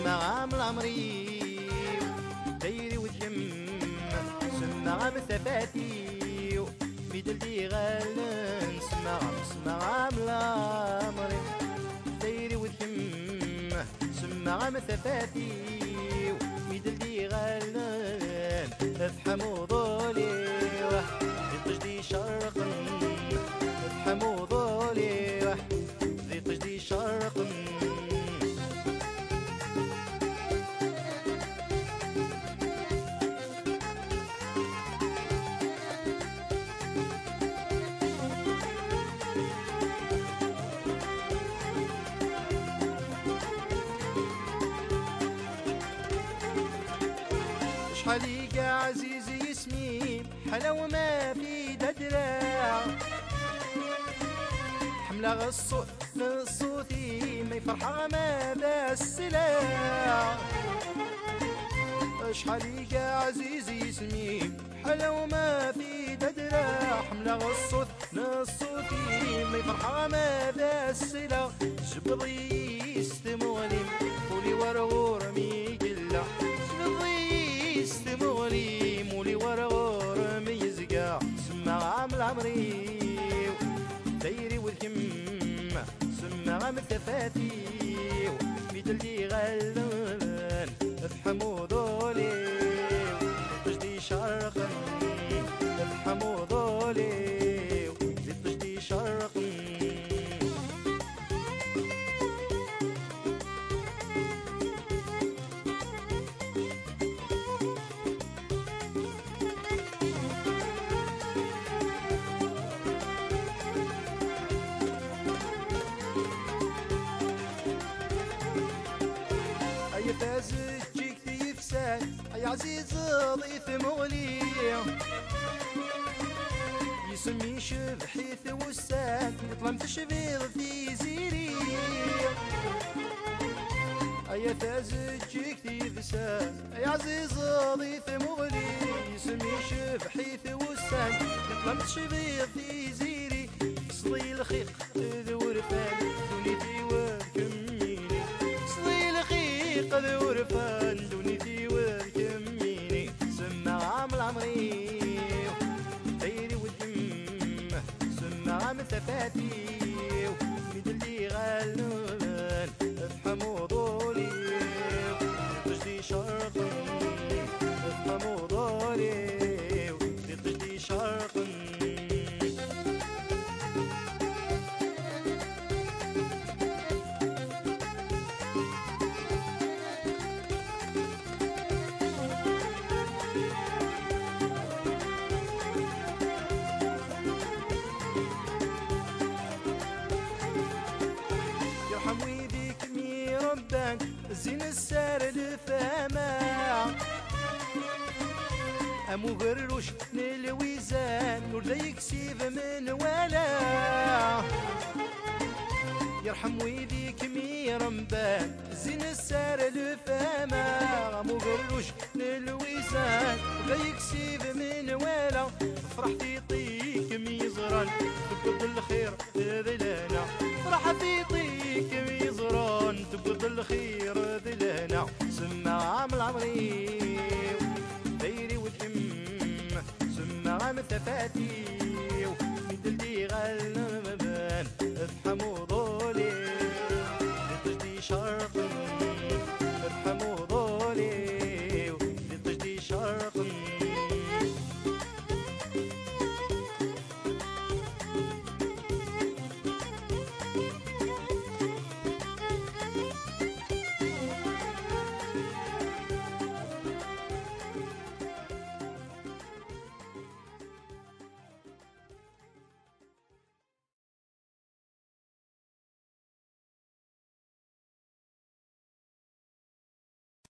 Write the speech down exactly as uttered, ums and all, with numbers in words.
عام العمري دايري وتلم سمع عام ثفاتي ميدلدي غالن سمع عام سمع عام العمري دايري وتلم سمع عام ثفاتي ميدلدي غالن افحموا ضولي ذي تجدي شرقا افحموا ضولي ذي تجدي شرقا شحاليك عزيزي اسمي حلا وما في دراع حملة غصوت للصوتي ما يفرحها ما بالسلاع شحاليك عزيزي اسمي حلا وما في دراع حملة غصوت للصوتي ما يفرحها ما بالسلاع جبضي يستمولي ولي ورغور ميقلا استمغلي مولي ورغور ميزقع سمع عام العمري دايري والكم سمع عام التفاتي ميدلدي غلان افحموا ضولي تجدي شرقا افحموا ضولي تجدي شرقا يا فاز جيك تيفسان يا عزيز ضيف مغلي يسمي شبحيث وسان يطلم تشبيض في زيري يا فاز جيك تيفسان يا عزيز ضيف مغلي يسمي شبحيث وسان يطلم تشبيض في زيري صلي الخيق ذو رفان دونيتي وكميني صلي الخيق ذو رفان دونيتي وكميني سمع عام العمري دايري والدم سمع عام ثفاتي ميدلدي غالن افحموا ضولي تجدي شرقا افحموا ضولي تجدي شرقا يرحم ويديك مي ربان زين السار الفما امو غروش للويزان نور لا يكسيف من ولا يرحم ويديك مي ربان زين السار الفما امو غروش للويزان لا يكسيف من ولا فرحتي يطيك ميزران تبقى الخير ذلنا فرحتي يطيك ميزران تبقى الخير ذلنا سمع عام العمري